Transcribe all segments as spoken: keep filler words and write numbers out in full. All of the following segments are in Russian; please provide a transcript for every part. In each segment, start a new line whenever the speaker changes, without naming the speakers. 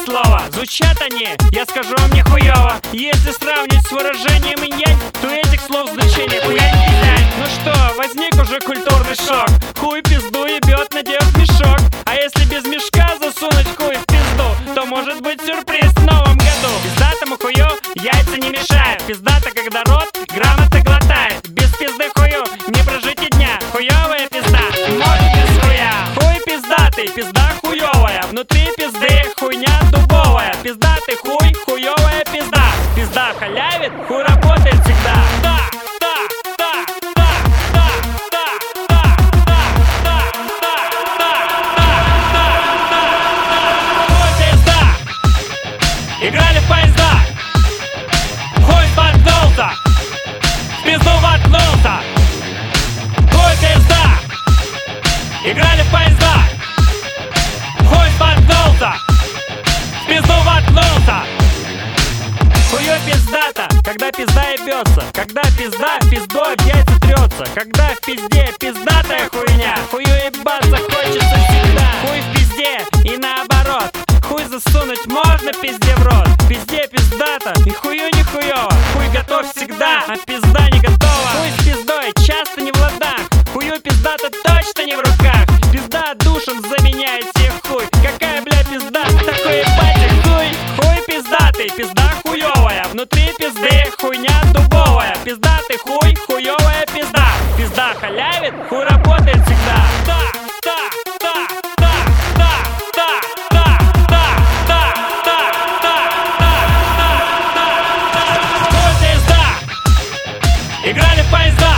слова. Звучат они, я скажу вам, нихуёво. Если сравнить с выражением инь-янь, то этих слов значение хуя не меняет. Ну что, возник уже культурный шок. Хуй пизду ебет, надев мешок. А если без мешка засунуть хуй в пизду, то может быть сюрприз в новом году. Пиздатому хую яйца не мешают. Пиздата, когда рот грамотно глотает. Без пизды хую не прожить и дня. Хуёвая пизда, может без хуя. Хуй пиздатый, пизда хуёвая. Внутри пизды хуйня дубовая. Пиздатый хуй, хуёвая пизда. Пизда халявит, хуй работает всегда. Да, да, да, да, да, да, да, да, да, да, да, да, да, да. Хуй пизда. Играли в поезда. Хуй споткнулся, в пизду воткнулся. Хуй пизда. Играли в поезда. Хуй споткнулся, в пизду воткнулся. Хую пиздата, когда пизда ебется. Когда пизда в пизду об яйца трется. Когда в пизде пиздатая хуйня. Хую ебаться хочется всегда. Хуй в пизде и наоборот. Хуй засунуть можно пизде в рот. Пизде пиздата и хую не хуёво. Хуй готов всегда, а пизда не готова. Хуй с пиздой часто не в ладах. Хую пиздата точно не в руках. Пизда душем заменяет всех хуй. Какая, бля, пизда, такой ебать хуй. Хуй пиздатый, пизда хуёвая. Внутри пизды хуйня дубовая. Пиздатый хуй, хуёвая пизда. Пизда халявит, хуй работает всегда. Да, да, да, да, да, да, да, да, да, да, да, да, да, да. Хуй пизда. Играли в поезда.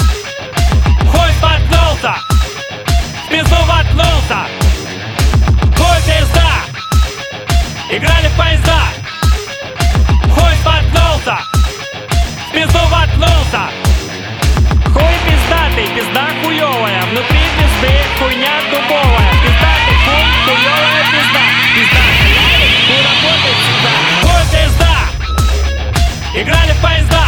Хуй споткнулся, в пизду воткнулся. Хуй пизда. Играли в поезда. Хуй споткнулся, в пизду воткнулся. Хуй пиздатый, пизда хуёвая. Внутри пизды хуйня дубовая. Пиздатый хуй, хуёвая пизда. Пизда халявит, хуй работает всегда. Хуй пизда. Играли в поезда.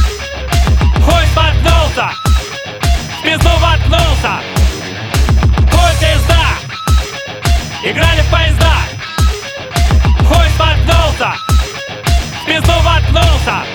Хуй споткнулся, в пизду воткнулся. Хуй пизда. Играли в поезда. Хуй споткнулся, в пизду воткнулся.